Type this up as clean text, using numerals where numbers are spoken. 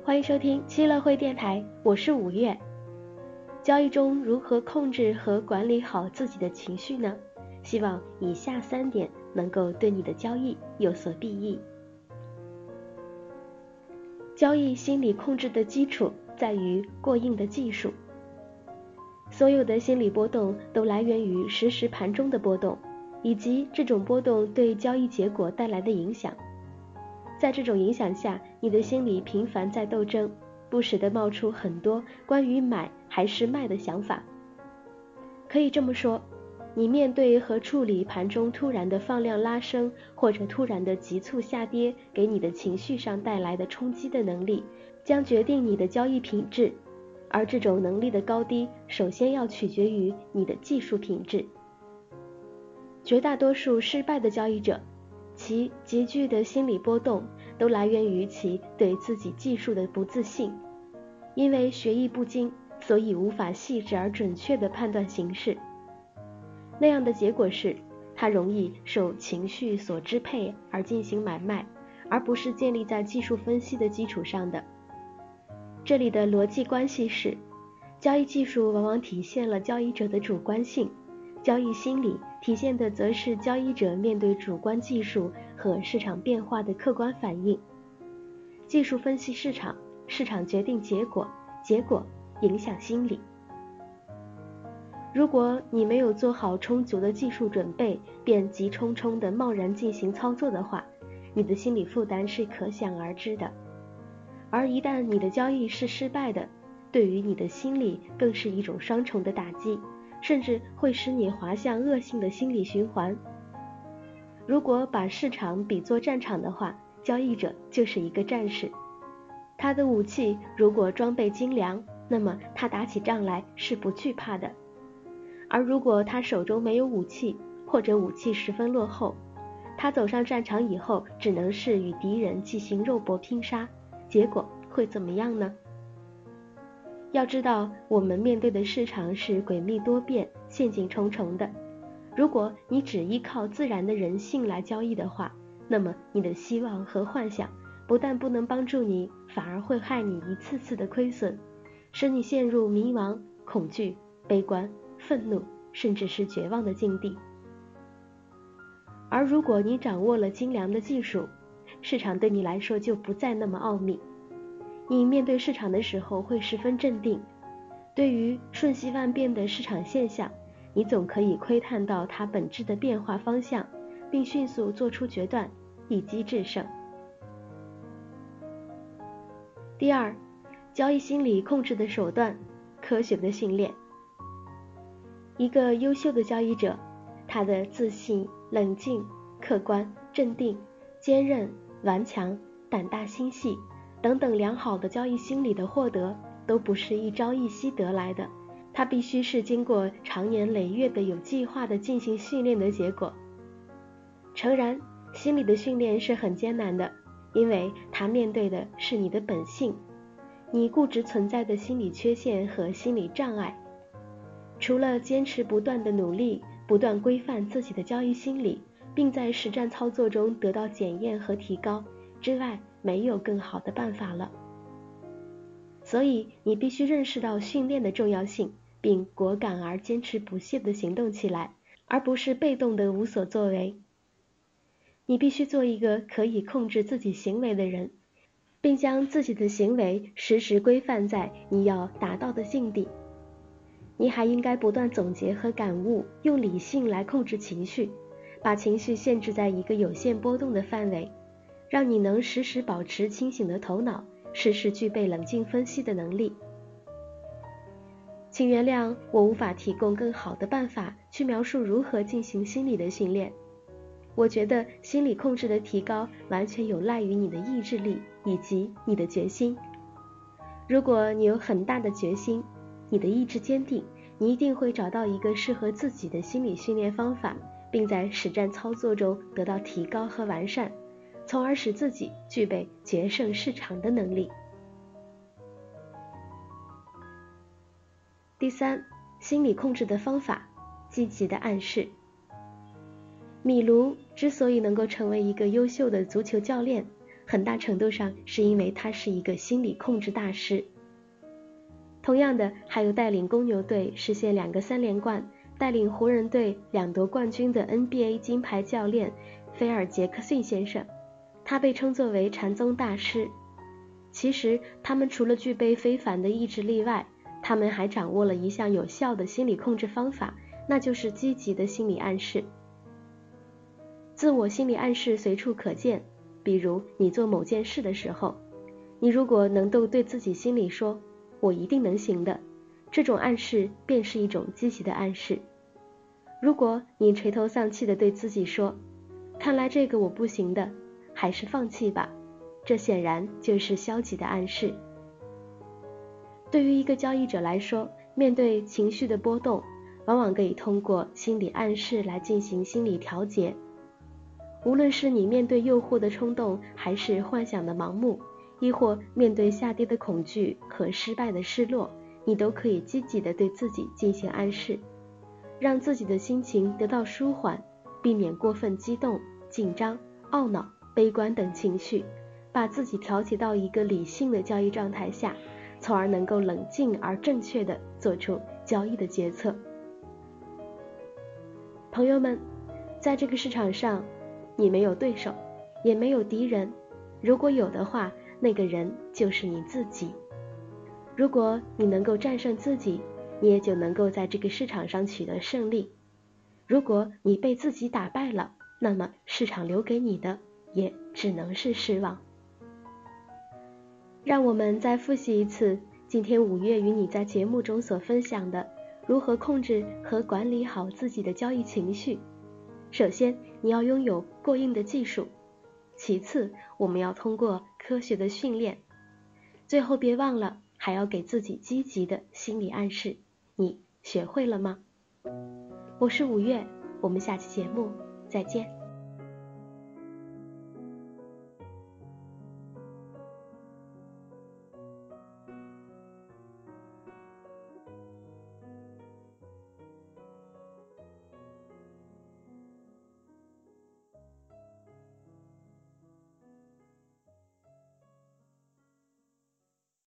欢迎收听七乐会电台，我是五月。交易中如何控制和管理好自己的情绪呢？希望以下3点能够对你的交易有所裨益。交易心理控制的基础在于过硬的技术。所有的心理波动都来源于实时盘中的波动，以及这种波动对交易结果带来的影响。在这种影响下，你的心里频繁在斗争，不时地冒出很多关于买还是卖的想法。可以这么说，你面对和处理盘中突然的放量拉升，或者突然的急促下跌给你的情绪上带来的冲击的能力，将决定你的交易品质。而这种能力的高低，首先要取决于你的技术品质。绝大多数失败的交易者，其急剧的心理波动都来源于其对自己技术的不自信。因为学艺不精，所以无法细致而准确地判断形势。那样的结果是，他容易受情绪所支配而进行买卖，而不是建立在技术分析的基础上的。这里的逻辑关系是，交易技术往往体现了交易者的主观性，交易心理体现的则是交易者面对主观技术和市场变化的客观反应。技术分析市场，市场决定结果，结果影响心理。如果你没有做好充足的技术准备，便急冲冲地贸然进行操作的话，你的心理负担是可想而知的。而一旦你的交易是失败的，对于你的心理更是一种双重的打击，甚至会使你滑向恶性的心理循环。如果把市场比作战场的话，交易者就是一个战士。他的武器如果装备精良，那么他打起仗来是不惧怕的。而如果他手中没有武器，或者武器十分落后，他走上战场以后，只能是与敌人进行肉搏拼杀，结果会怎么样呢？要知道，我们面对的市场是诡秘多变、陷阱重重的。如果你只依靠自然的人性来交易的话，那么你的希望和幻想不但不能帮助你，反而会害你一次次的亏损，使你陷入迷茫、恐惧、悲观、愤怒，甚至是绝望的境地。而如果你掌握了精良的技术，市场对你来说就不再那么奥秘。你面对市场的时候会十分镇定，对于瞬息万变的市场现象，你总可以窥探到它本质的变化方向，并迅速做出决断，一击制胜。第二，交易心理控制的手段，科学的训练。一个优秀的交易者，他的自信、冷静、客观、镇定、坚韧、顽强、胆大心细等等良好的交易心理的获得，都不是一朝一夕得来的，它必须是经过长年累月的有计划的进行训练的结果。诚然，心理的训练是很艰难的，因为它面对的是你的本性，你固执存在的心理缺陷和心理障碍。除了坚持不断的努力，不断规范自己的交易心理，并在实战操作中得到检验和提高之外，没有更好的办法了。所以你必须认识到训练的重要性，并果敢而坚持不懈地行动起来，而不是被动的无所作为。你必须做一个可以控制自己行为的人，并将自己的行为时时规范在你要达到的境地。你还应该不断总结和感悟，用理性来控制情绪，把情绪限制在一个有限波动的范围，让你能时时保持清醒的头脑，时时具备冷静分析的能力。请原谅我无法提供更好的办法去描述如何进行心理的训练。我觉得心理控制的提高完全有赖于你的意志力以及你的决心。如果你有很大的决心，你的意志坚定，你一定会找到一个适合自己的心理训练方法，并在实战操作中得到提高和完善，从而使自己具备决胜市场的能力。第三，心理控制的方法，积极的暗示。米卢之所以能够成为一个优秀的足球教练， 很大程度上是因为他是一个心理控制大师。同样的，还有带领公牛队实现2个3连冠，带领湖人队2夺冠军的 NBA 金牌教练菲尔·杰克逊先生，他被称作为禅宗大师。其实他们除了具备非凡的意志力外，他们还掌握了一项有效的心理控制方法，那就是积极的心理暗示。自我心理暗示随处可见，比如你做某件事的时候，你如果能够对自己心里说我一定能行的，这种暗示便是一种积极的暗示。如果你垂头丧气地对自己说看来这个我不行的，还是放弃吧，这显然就是消极的暗示。对于一个交易者来说，面对情绪的波动，往往可以通过心理暗示来进行心理调节。无论是你面对诱惑的冲动，还是幻想的盲目，亦或面对下跌的恐惧和失败的失落，你都可以积极地对自己进行暗示，让自己的心情得到舒缓，避免过分激动、紧张、懊恼、悲观等情绪，把自己调节到一个理性的交易状态下，从而能够冷静而正确地做出交易的决策。朋友们，在这个市场上，你没有对手，也没有敌人，如果有的话，那个人就是你自己。如果你能够战胜自己，你也就能够在这个市场上取得胜利。如果你被自己打败了，那么市场留给你的也只能是失望。让我们再复习一次今天5月与你在节目中所分享的如何控制和管理好自己的交易情绪。首先，你要拥有过硬的技术，其次，我们要通过科学的训练，最后别忘了还要给自己积极的心理暗示。你学会了吗？我是5月，我们下期节目再见。